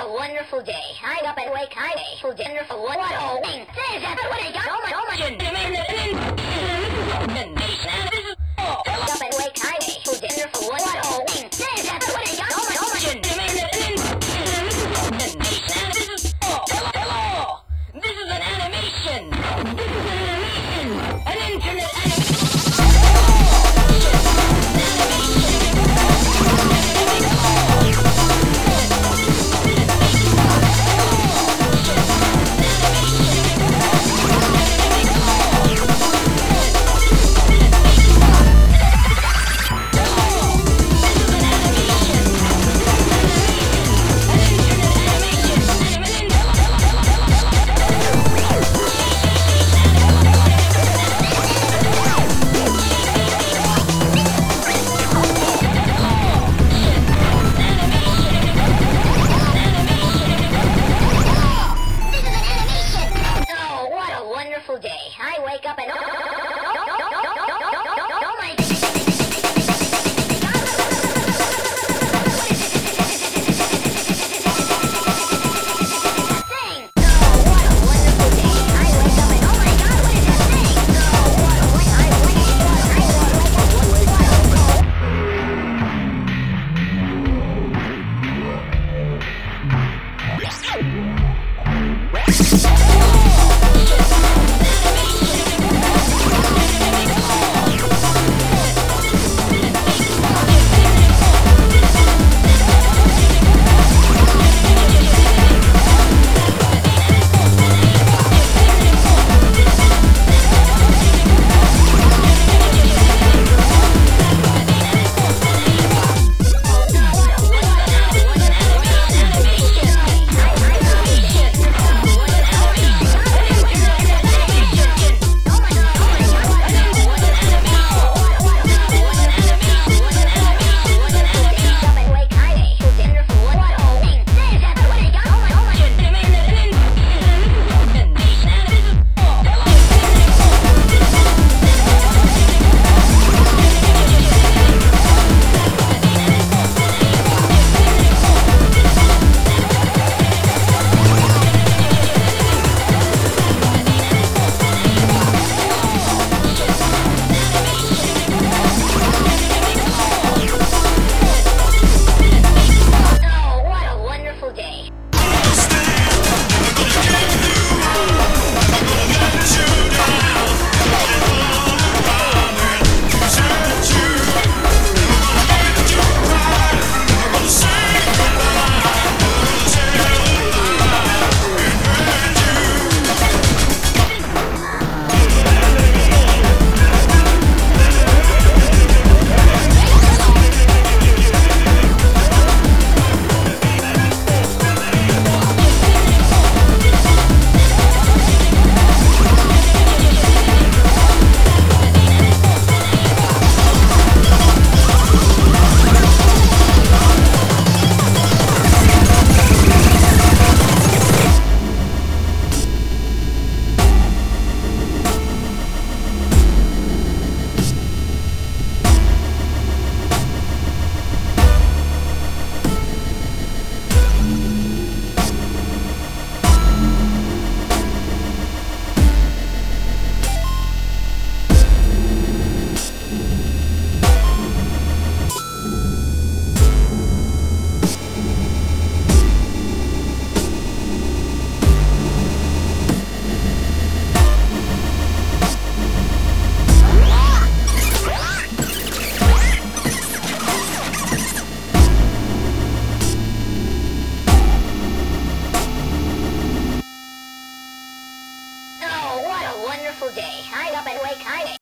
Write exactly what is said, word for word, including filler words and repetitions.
a wonderful day. I up and wake, I wonderful day. Wonderful, what a wing. Say that, what I got, oh my, oh my. Up and wake, I wonderful, what a wing. Say that, what I got, oh my, oh my. Hello, this is an animation. This is an animation. An internet animation. Day. I wake up and wonderful day. I up and wake, I